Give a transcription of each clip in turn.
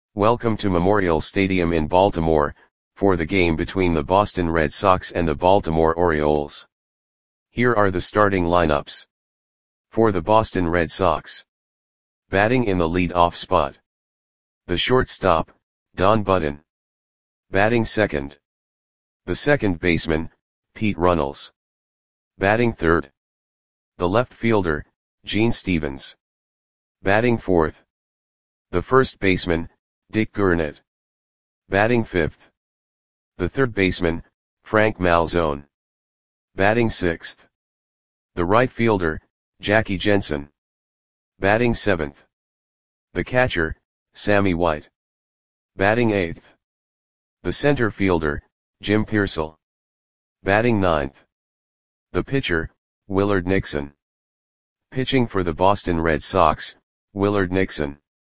Welcome to Memorial Stadium in Baltimore, for the game between the Boston Red Sox and the Baltimore Orioles. Here are the starting lineups. For the Boston Red Sox. Batting in the lead-off spot. The shortstop, Don Button. Batting second. The second baseman, Pete Runnels. Batting third. The left fielder, Gene Stephens. Batting fourth. The first baseman, Dick Gurnett. Batting fifth. The third baseman, Frank Malzone. Batting sixth. The right fielder, Jackie Jensen. Batting seventh. The catcher, Sammy White. Batting eighth. The center fielder, Jim Piersall. Batting ninth. The pitcher, Willard Nixon. Pitching for the Boston Red Sox, Willard Nixon.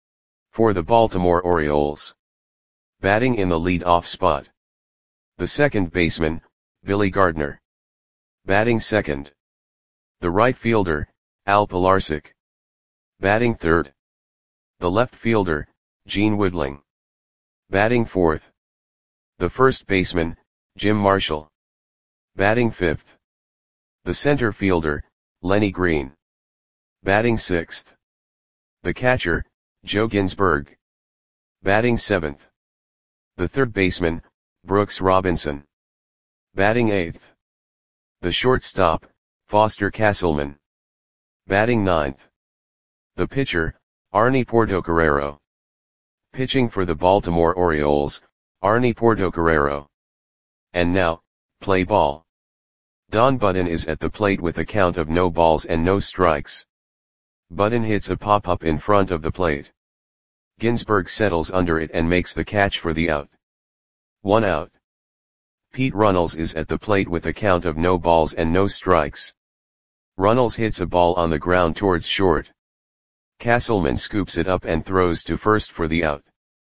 For the Baltimore Orioles. Batting in the lead-off spot. The second baseman, Billy Gardner. Batting second. The right fielder, Al Pilarczyk. Batting third. The left fielder, Gene Woodling. Batting fourth. The first baseman, Jim Marshall. Batting fifth. The center fielder, Lenny Green. Batting sixth. The catcher, Joe Ginsberg. Batting seventh. The third baseman, Brooks Robinson. Batting eighth. The shortstop, Foster Castleman. Batting ninth. The pitcher, Arnie Portocarrero. Pitching for the Baltimore Orioles, Arnie Portocarrero. And now, play ball. Don Button is at the plate with a count of no balls and no strikes. Button hits a pop-up in front of the plate. Ginsberg settles under it and makes the catch for the out. 1 out. Pete Runnels is at the plate with a count of no balls and no strikes. Runnels hits a ball on the ground towards short. Castleman scoops it up and throws to first for the out.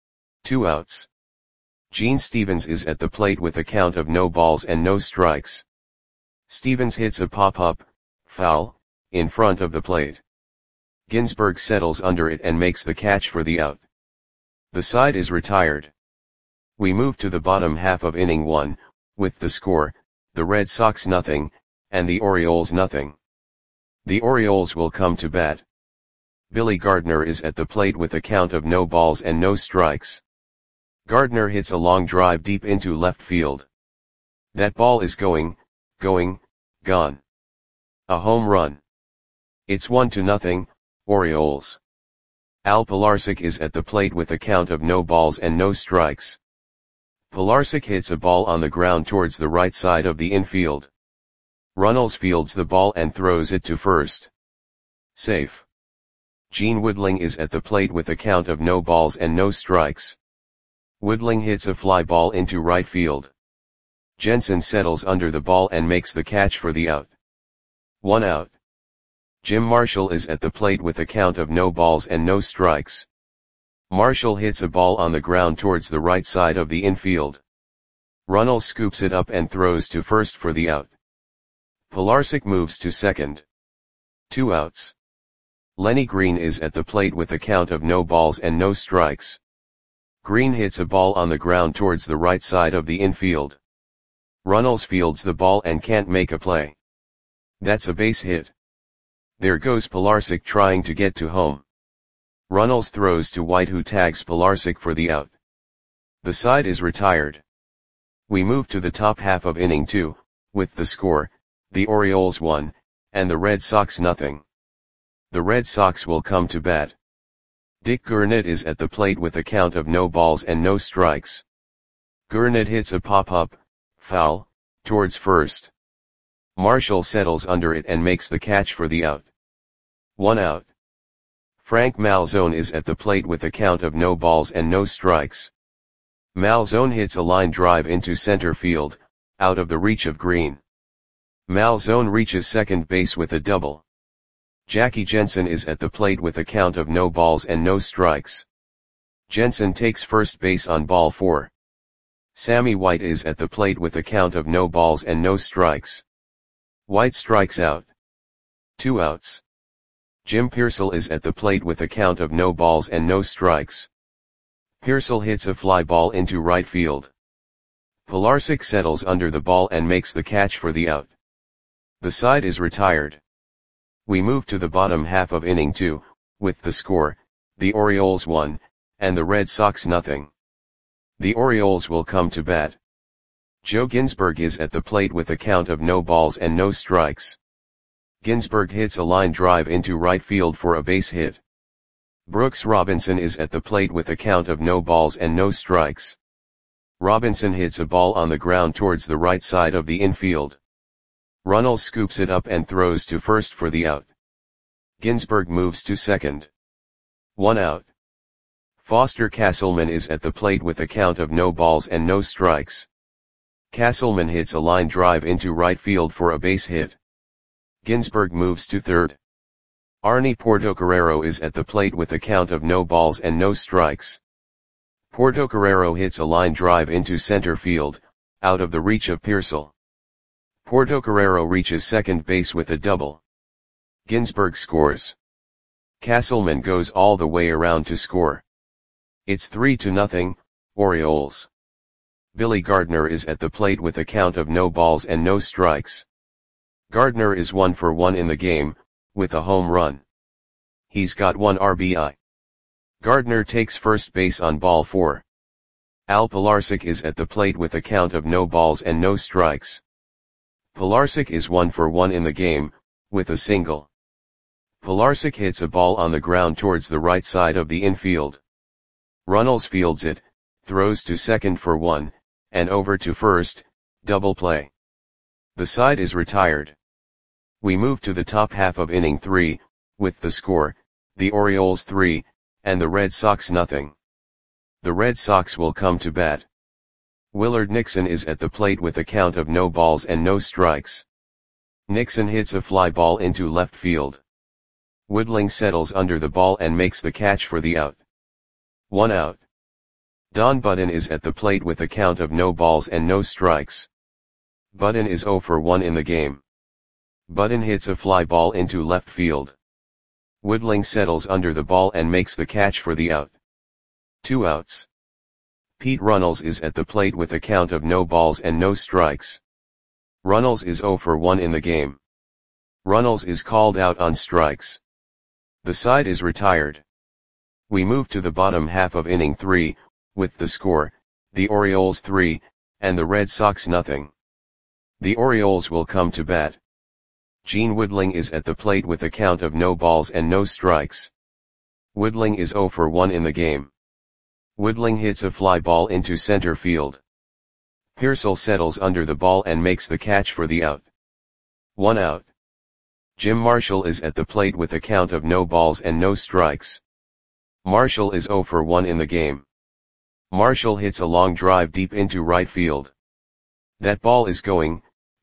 2 outs. Gene Stephens is at the plate with a count of no balls and no strikes. Stephens hits a pop-up, foul, in front of the plate. Ginsberg settles under it and makes the catch for the out. The side is retired. We move to the bottom half of inning 1, with the score, the Red Sox nothing, and the Orioles nothing. The Orioles will come to bat. Billy Gardner is at the plate with a count of no balls and no strikes. Gardner hits a long drive deep into left field. That ball is gone. A home run. It's 1-0, Orioles. Al Pilarczyk is at the plate with a count of no balls and no strikes. Pilarczyk hits a ball on the ground towards the right side of the infield. Runnels fields the ball and throws it to first. Safe. Gene Woodling is at the plate with a count of no balls and no strikes. Woodling hits a fly ball into right field. Jensen settles under the ball and makes the catch for the out. 1 out. Jim Marshall is at the plate with a count of no balls and no strikes. Marshall hits a ball on the ground towards the right side of the infield. Runnels scoops it up and throws to first for the out. Pilarczyk moves to second. 2 outs. Lenny Green is at the plate with a count of no balls and no strikes. Green hits a ball on the ground towards the right side of the infield. Runnels fields the ball and can't make a play. That's a base hit. There goes Pilarczyk trying to get to home. Runnels throws to White, who tags Pilarczyk for the out. The side is retired. We move to the top half of inning 2, with the score, the Orioles 1, and the Red Sox nothing. The Red Sox will come to bat. Dick Gurnett is at the plate with a count of no balls and no strikes. Gurnett hits a pop-up, foul, towards first. Marshall settles under it and makes the catch for the out. 1 out. Frank Malzone is at the plate with a count of no balls and no strikes. Malzone hits a line drive into center field, out of the reach of Green. Malzone reaches second base with a double. Jackie Jensen is at the plate with a count of no balls and no strikes. Jensen takes first base on ball 4. Sammy White is at the plate with a count of no balls and no strikes. White strikes out. 2 outs. Jim Piersall is at the plate with a count of no balls and no strikes. Pearsall hits a fly ball into right field. Pilarczyk settles under the ball and makes the catch for the out. The side is retired. We move to the bottom half of inning 2, with the score, the Orioles 1, and the Red Sox nothing. The Orioles will come to bat. Joe Ginsberg is at the plate with a count of no balls and no strikes. Ginsberg hits a line drive into right field for a base hit. Brooks Robinson is at the plate with a count of no balls and no strikes. Robinson hits a ball on the ground towards the right side of the infield. Runnels scoops it up and throws to first for the out. Ginsberg moves to second. 1 out. Foster Castleman is at the plate with a count of no balls and no strikes. Castleman hits a line drive into right field for a base hit. Ginsberg moves to third. Arnie Portocarrero is at the plate with a count of no balls and no strikes. Portocarrero hits a line drive into center field, out of the reach of Pearsall. Portocarrero reaches second base with a double. Ginsberg scores. Castleman goes all the way around to score. It's 3-0, Orioles. Billy Gardner is at the plate with a count of no balls and no strikes. Gardner is 1 for 1 in the game, with a home run. He's got 1 RBI. Gardner takes first base on ball 4. Al Pilarczyk is at the plate with a count of no balls and no strikes. Pilarczyk is 1 for 1 in the game, with a single. Pilarczyk hits a ball on the ground towards the right side of the infield. Runnels fields it, throws to second for 1, and over to first, double play. The side is retired. We move to the top half of inning 3, with the score, the Orioles 3, and the Red Sox nothing. The Red Sox will come to bat. Willard Nixon is at the plate with a count of no balls and no strikes. Nixon hits a fly ball into left field. Woodling settles under the ball and makes the catch for the out. 1 out. Don Budden is at the plate with a count of no balls and no strikes. Budden is 0 for 1 in the game. Budden hits a fly ball into left field. Woodling settles under the ball and makes the catch for the out. 2 outs. Pete Runnels is at the plate with a count of no balls and no strikes. Runnels is 0 for 1 in the game. Runnels is called out on strikes. The side is retired. We move to the bottom half of inning 3, with the score, the Orioles 3, and the Red Sox nothing. The Orioles will come to bat. Gene Woodling is at the plate with a count of no balls and no strikes. Woodling is 0 for 1 in the game. Woodling hits a fly ball into center field. Pearsall settles under the ball and makes the catch for the out. 1 out. Jim Marshall is at the plate with a count of no balls and no strikes. Marshall is 0 for 1 in the game. Marshall hits a long drive deep into right field. That ball is gone.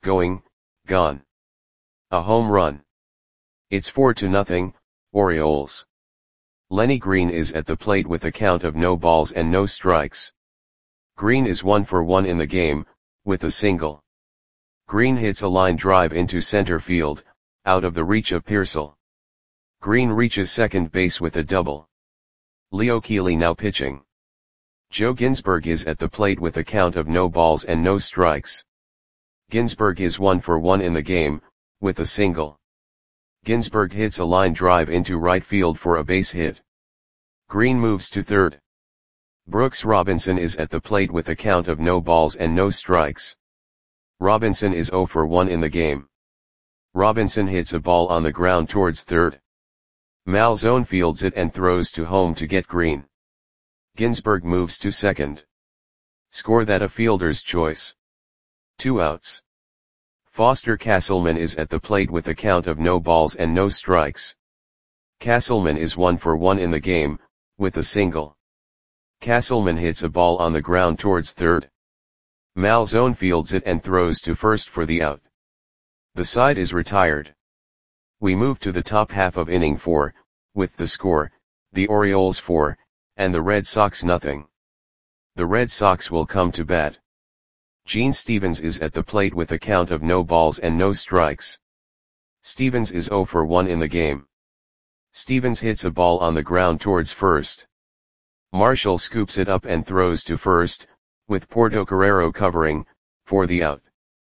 A home run. It's 4-0, Orioles. Lenny Green is at the plate with a count of no balls and no strikes. Green is 1 for 1 in the game, with a single. Green hits a line drive into center field, out of the reach of Pearsall. Green reaches second base with a double. Leo Keeley now pitching. Joe Ginsberg is at the plate with a count of no balls and no strikes. Ginsberg is 1 for 1 in the game, with a single. Ginsberg hits a line drive into right field for a base hit. Green moves to third. Brooks Robinson is at the plate with a count of no balls and no strikes. Robinson is 0 for 1 in the game. Robinson hits a ball on the ground towards third. Malzone fields it and throws to home to get Green. Ginsberg moves to second. Score that a fielder's choice. 2 outs. Foster Castleman is at the plate with a count of no balls and no strikes. Castleman is 1 for 1 in the game, with a single. Castleman hits a ball on the ground towards third. Malzone fields it and throws to first for the out. The side is retired. We move to the top half of inning 4, with the score, the Orioles 4, and the Red Sox nothing. The Red Sox will come to bat. Gene Stevens is at the plate with a count of no balls and no strikes. Stevens is 0 for 1 in the game. Stevens hits a ball on the ground towards first. Marshall scoops it up and throws to first, with Portocarrero covering, for the out.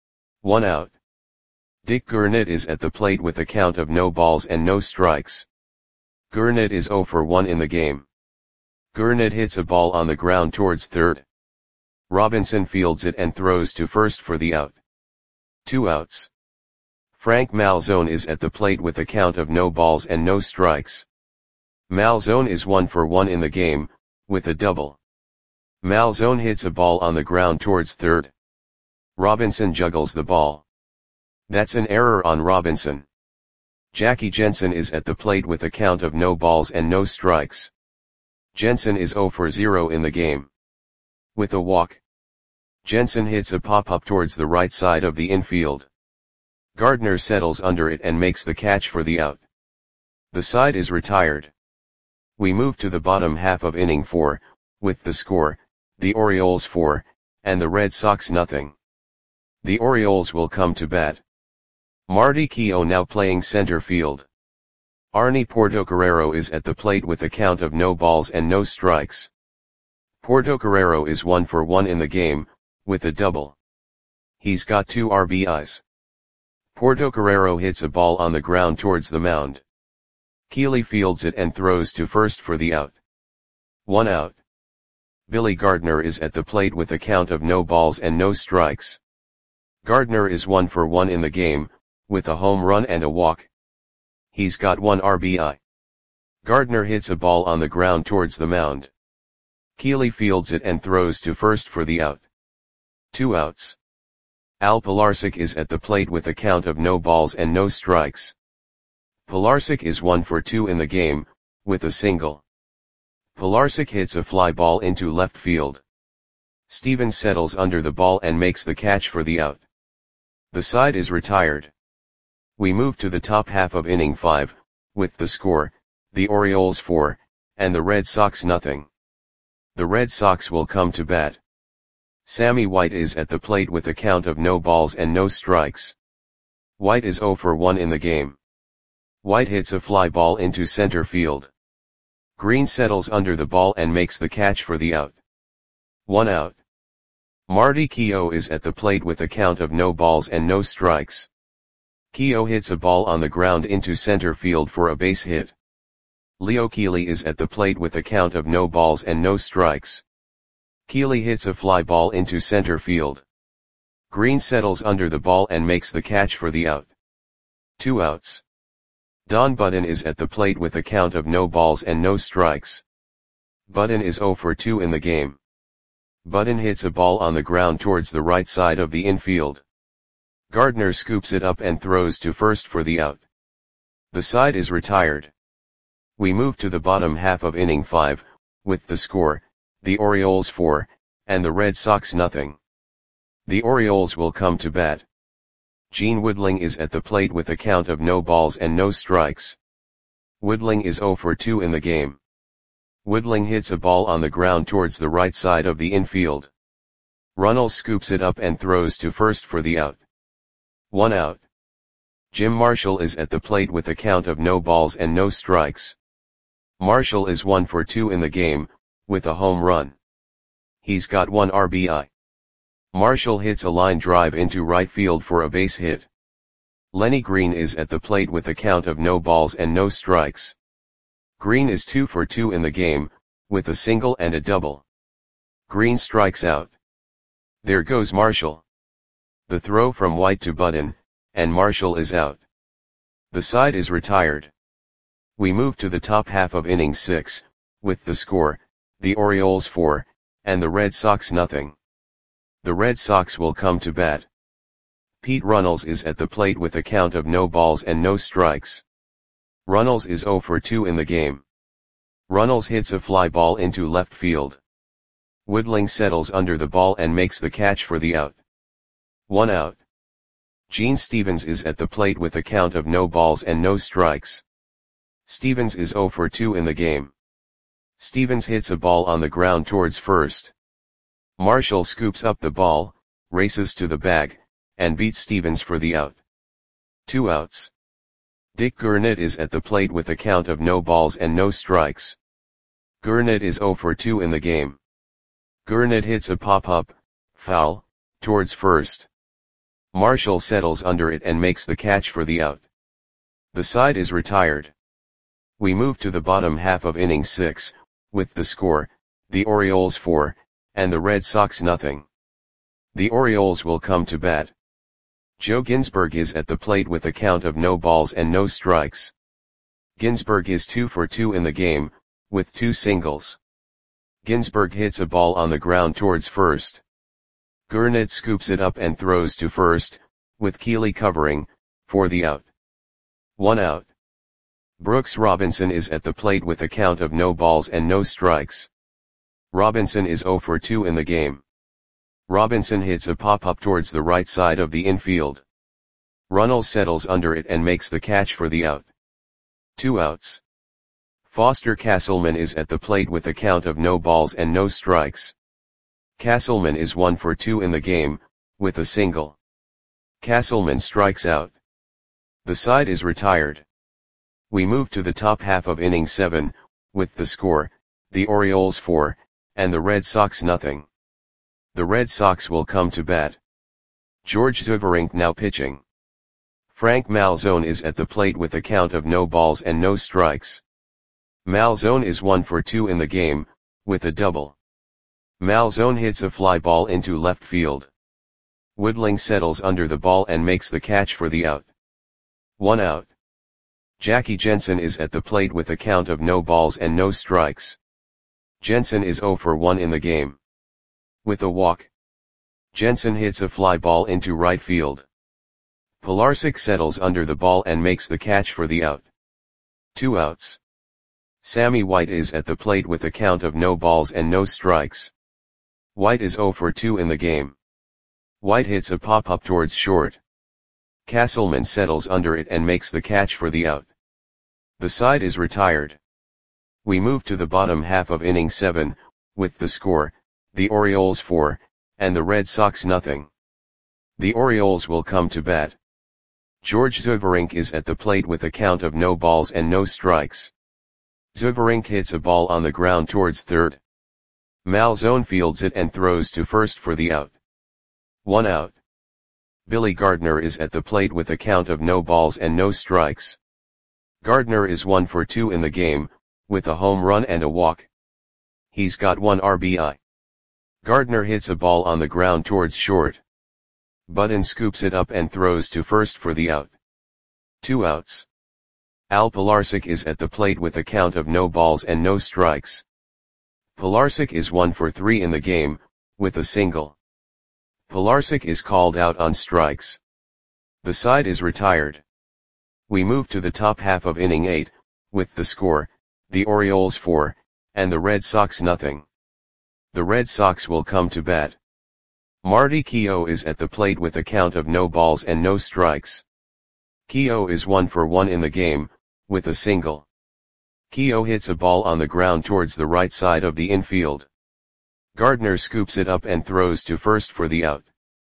1 out. Dick Gurnett is at the plate with a count of no balls and no strikes. Gurnett is 0 for 1 in the game. Gurnett hits a ball on the ground towards third. Robinson fields it and throws to first for the out. 2 outs. Frank Malzone is at the plate with a count of no balls and no strikes. Malzone is 1 for 1 in the game, with a double. Malzone hits a ball on the ground towards third. Robinson juggles the ball. That's an error on Robinson. Jackie Jensen is at the plate with a count of no balls and no strikes. Jensen is 0 for 0 in the game. With a walk. Jensen hits a pop-up towards the right side of the infield. Gardner settles under it and makes the catch for the out. The side is retired. We move to the bottom half of inning 4, with the score, the Orioles 4, and the Red Sox nothing. The Orioles will come to bat. Marty Keough now playing center field. Arnie Portocarrero is at the plate with a count of no balls and no strikes. Portocarrero is 1 for 1 in the game, with a double. He's got 2 RBIs. Portocarrero hits a ball on the ground towards the mound. Keeley fields it and throws to first for the out. 1 out. Billy Gardner is at the plate with a count of no balls and no strikes. Gardner is 1 for 1 in the game, with a home run and a walk. He's got 1 RBI. Gardner hits a ball on the ground towards the mound. Keeley fields it and throws to first for the out. 2 outs. Al Pilarczyk is at the plate with a count of no balls and no strikes. Pilarczyk is 1 for 2 in the game, with a single. Pilarczyk hits a fly ball into left field. Stevens settles under the ball and makes the catch for the out. The side is retired. We move to the top half of inning 5, with the score, the Orioles 4, and the Red Sox nothing. The Red Sox will come to bat. Sammy White is at the plate with a count of no balls and no strikes. White is 0 for 1 in the game. White hits a fly ball into center field. Green settles under the ball and makes the catch for the out. 1 out. Marty Keough is at the plate with a count of no balls and no strikes. Keough hits a ball on the ground into center field for a base hit. Leo Keeley is at the plate with a count of no balls and no strikes. Keeley hits a fly ball into center field. Green settles under the ball and makes the catch for the out. 2 outs. Don Budden is at the plate with a count of no balls and no strikes. Budden is 0 for 2 in the game. Budden hits a ball on the ground towards the right side of the infield. Gardner scoops it up and throws to first for the out. The side is retired. We move to the bottom half of inning 5, with the score, the Orioles 4, and the Red Sox nothing. The Orioles will come to bat. Gene Woodling is at the plate with a count of no balls and no strikes. Woodling is 0 for 2 in the game. Woodling hits a ball on the ground towards the right side of the infield. Runnels scoops it up and throws to first for the out. 1 out. Jim Marshall is at the plate with a count of no balls and no strikes. Marshall is 1 for 2 in the game, with a home run. He's got 1 RBI. Marshall hits a line drive into right field for a base hit. Lenny Green is at the plate with a count of no balls and no strikes. Green is 2 for 2 in the game, with a single and a double. Green strikes out. There goes Marshall. The throw from White to Budden, and Marshall is out. The side is retired. We move to the top half of inning 6, with the score, the Orioles 4, and the Red Sox nothing. The Red Sox will come to bat. Pete Runnels is at the plate with a count of no balls and no strikes. Runnels is 0 for 2 in the game. Runnels hits a fly ball into left field. Woodling settles under the ball and makes the catch for the out. 1 out. Gene Stevens is at the plate with a count of no balls and no strikes. Stevens is 0 for 2 in the game. Stevens hits a ball on the ground towards first. Marshall scoops up the ball, races to the bag, and beats Stevens for the out. 2 outs. Dick Gurnett is at the plate with a count of no balls and no strikes. Gurnet is 0 for 2 in the game. Gurnet hits a pop-up, foul, towards first. Marshall settles under it and makes the catch for the out. The side is retired. We move to the bottom half of inning 6, with the score, the Orioles 4, and the Red Sox nothing. The Orioles will come to bat. Joe Ginsberg is at the plate with a count of no balls and no strikes. Ginsberg is 2 for 2 in the game, with 2 singles. Ginsberg hits a ball on the ground towards first. Gurnet scoops it up and throws to first, with Keeley covering, for the out. 1 out. Brooks Robinson is at the plate with a count of no balls and no strikes. Robinson is 0 for 2 in the game. Robinson hits a pop-up towards the right side of the infield. Runnels settles under it and makes the catch for the out. 2 outs. Foster Castleman is at the plate with a count of no balls and no strikes. Castleman is 1 for 2 in the game, with a single. Castleman strikes out. The side is retired. We move to the top half of inning 7, with the score, the Orioles 4, and the Red Sox nothing. The Red Sox will come to bat. George Zuberink now pitching. Frank Malzone is at the plate with a count of no balls and no strikes. Malzone is 1 for 2 in the game, with a double. Malzone hits a fly ball into left field. Woodling settles under the ball and makes the catch for the out. 1 out. Jackie Jensen is at the plate with a count of no balls and no strikes. Jensen is 0 for 1 in the game. With a walk. Jensen hits a fly ball into right field. Pilarczyk settles under the ball and makes the catch for the out. 2 outs. Sammy White is at the plate with a count of no balls and no strikes. White is 0 for 2 in the game. White hits a pop-up towards short. Castleman settles under it and makes the catch for the out. The side is retired. We move to the bottom half of inning 7, with the score, the Orioles 4, and the Red Sox nothing. The Orioles will come to bat. George Zuberink is at the plate with a count of no balls and no strikes. Zuberink hits a ball on the ground towards third. Malzone fields it and throws to first for the out. 1 out. Billy Gardner is at the plate with a count of no balls and no strikes. Gardner is 1 for 2 in the game, with a home run and a walk. He's got 1 RBI. Gardner hits a ball on the ground towards short. Budden scoops it up and throws to first for the out. 2 outs. Al Pilarczyk is at the plate with a count of no balls and no strikes. Pilarczyk is 1 for 3 in the game, with a single. Pilarczyk is called out on strikes. The side is retired. We move to the top half of inning 8, with the score, the Orioles 4, and the Red Sox nothing. The Red Sox will come to bat. Marty Keough is at the plate with a count of no balls and no strikes. Keough is 1 for 1 in the game, with a single. Keough hits a ball on the ground towards the right side of the infield. Gardner scoops it up and throws to first for the out.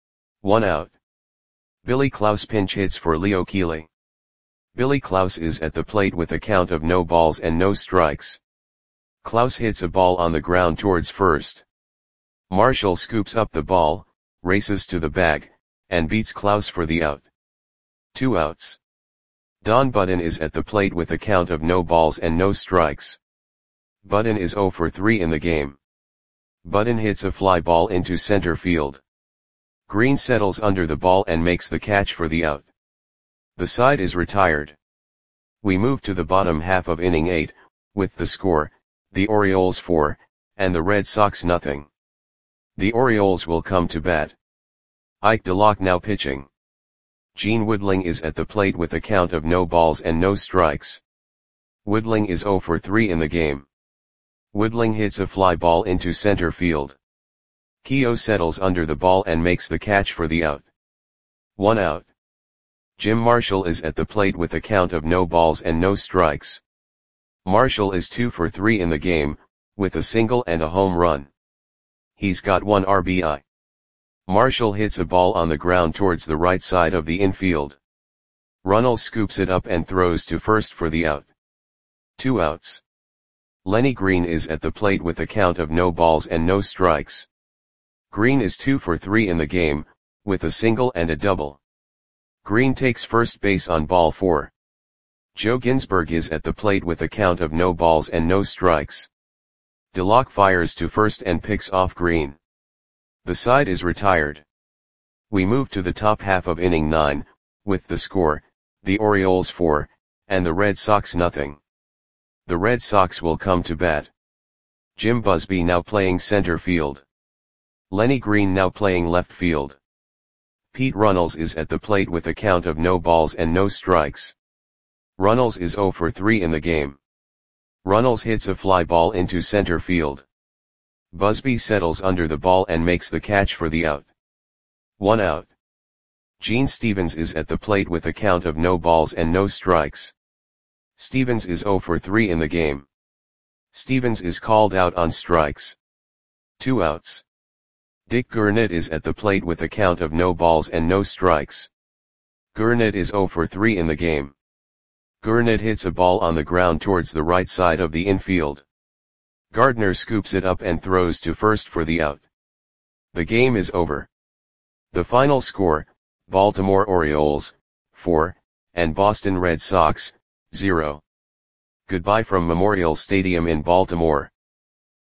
1 out. Billy Klaus pinch hits for Leo Keeley. Billy Klaus is at the plate with a count of no balls and no strikes. Klaus hits a ball on the ground towards first. Marshall scoops up the ball, races to the bag, and beats Klaus for the out. 2 outs. Don Budden is at the plate with a count of no balls and no strikes. Budden is 0 for 3 in the game. Budden hits a fly ball into center field. Green settles under the ball and makes the catch for the out. The side is retired. We move to the bottom half of inning 8, with the score, the Orioles 4, and the Red Sox nothing. The Orioles will come to bat. Ike DeLocke now pitching. Gene Woodling is at the plate with a count of no balls and no strikes. Woodling is 0 for 3 in the game. Woodling hits a fly ball into center field. Keough settles under the ball and makes the catch for the out. 1 out. Jim Marshall is at the plate with a count of no balls and no strikes. Marshall is 2 for 3 in the game, with a single and a home run. He's got 1 RBI. Marshall hits a ball on the ground towards the right side of the infield. Runnels scoops it up and throws to first for the out. 2 outs. Lenny Green is at the plate with a count of no balls and no strikes. Green is 2 for 3 in the game, with a single and a double. Green takes first base on ball 4. Joe Ginsberg is at the plate with a count of no balls and no strikes. DeLocke fires to first and picks off Green. The side is retired. We move to the top half of inning 9, with the score, the Orioles 4, and the Red Sox nothing. The Red Sox will come to bat. Jim Busby now playing center field. Lenny Green now playing left field. Pete Runnels is at the plate with a count of no balls and no strikes. Runnels is 0 for 3 in the game. Runnels hits a fly ball into center field. Busby settles under the ball and makes the catch for the out. 1 out. Gene Stevens is at the plate with a count of no balls and no strikes. Stevens is 0 for 3 in the game. Stevens is called out on strikes. 2 outs. Dick Gurnett is at the plate with a count of no balls and no strikes. Gurnett is 0 for 3 in the game. Gurnett hits a ball on the ground towards the right side of the infield. Gardner scoops it up and throws to first for the out. The game is over. The final score, Baltimore Orioles, 4, and Boston Red Sox, 0. Goodbye from Memorial Stadium in Baltimore.